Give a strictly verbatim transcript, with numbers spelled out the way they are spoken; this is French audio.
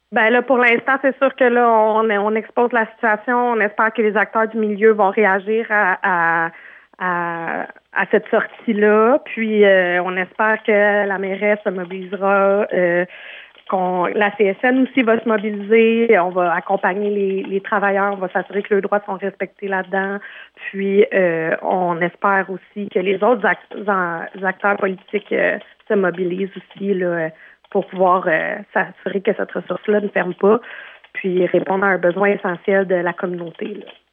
Ben là, pour l'instant, c'est sûr que là, on, on expose la situation. On espère que les acteurs du milieu vont réagir à, à, à, à cette sortie-là. Puis, euh, on espère que la mairesse se mobilisera, euh, qu'on la C S N aussi va se mobiliser. On va accompagner les, les travailleurs. On va s'assurer que leurs droits sont respectés là-dedans. Puis, euh, on espère aussi que les autres act- acteurs politiques euh, se mobilisent aussi là, pour pouvoir euh, s'assurer que cette ressource-là ne ferme pas, puis répondre à un besoin essentiel de la communauté, là.